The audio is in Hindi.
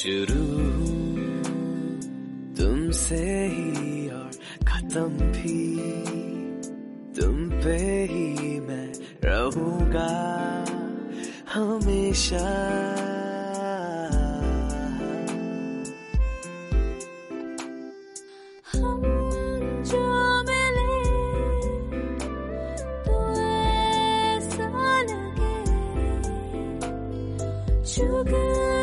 शुरू तुमसे ही और खत्म भी तुम पे ही मैं रहूंगा हमेशा। हम जो मिले तो ऐसा लगे